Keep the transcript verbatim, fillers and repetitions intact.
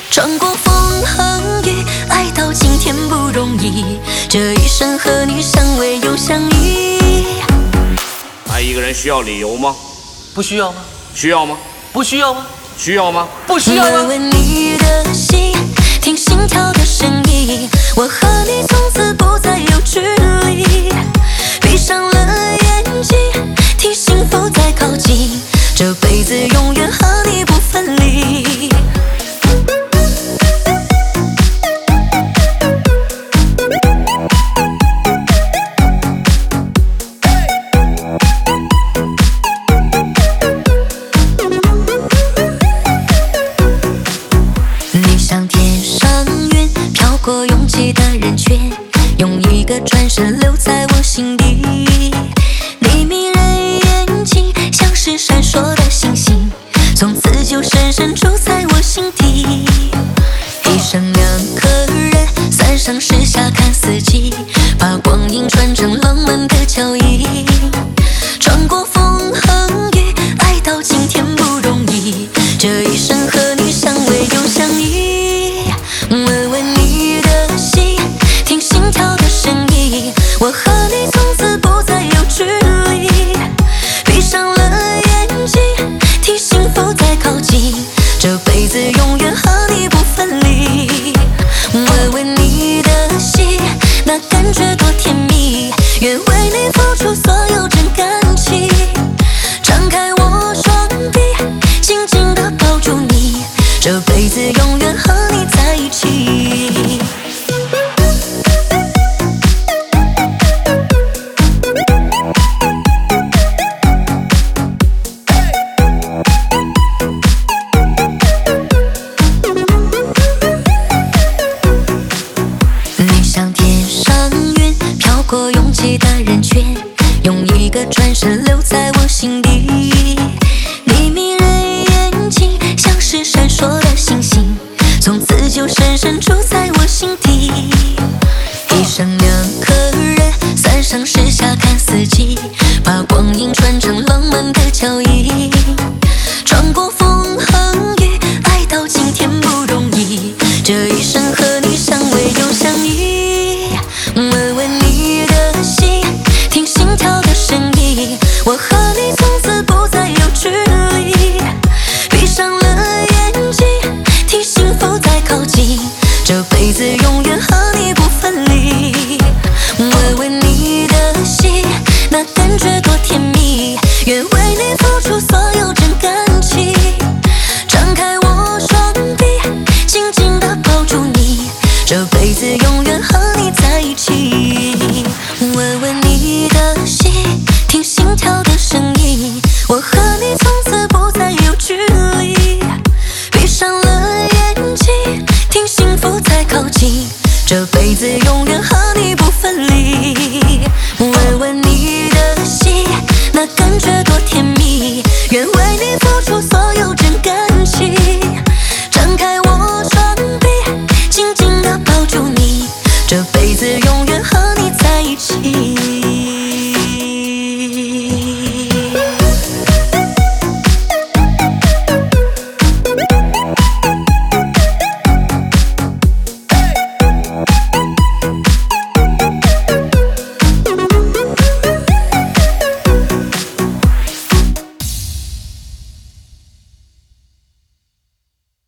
穿过风和雨，爱到今天不容易。这一生和你相偎又相依。 爱一个人需要理由吗？ 不需要吗？ 需要吗？ 不需要吗？ 需要吗？ 不需要吗？ 闻闻你的心，听心跳的声音。我和你从此不再有距离。闭上了眼睛，替幸福在靠近。这辈子永远和你不分离。你像天上云，飘过拥挤的人群，用一个转身留在我心底。你迷人眼睛像是闪烁的星星，从此就深深住在我心底。一生两个人，三上四下看四季，把光阴传成浪漫的脚印。穿过风和雨，爱到今天不容易。这一生和你相偎又相依。闻闻你的心，听心跳的声音。我和你从此不再有距离。闭上了眼睛，替幸福在靠近。这辈子永远和你不分离。闻闻你的心，那感觉多甜蜜。愿为你付出所有真感情。张开我双臂，紧紧地抱住你。这辈子永远和你在一起。你像天上云，飘过拥挤的人群，用一个转身留在我心底。你迷人眼睛像是闪烁的星星，从此就深深住在我心底。一生两个人，三上四下看四季，把光阴传成浪漫的脚印。穿过风和雨，爱到今天不容易。这一生和你相偎又相依。闻闻你的心，听心跳的声音。我和你从此不再有距离。闭上了眼睛，替幸福在靠近。这辈子永远和你不分离。闻闻你的心，那感觉多甜蜜。愿为你付出所有真感情。张开我双臂，紧紧地抱住你。这辈子永远和你在一起。闻闻你的心，听心跳的声音。我和你从此不再有距离。闭上了眼睛，听幸福在靠近。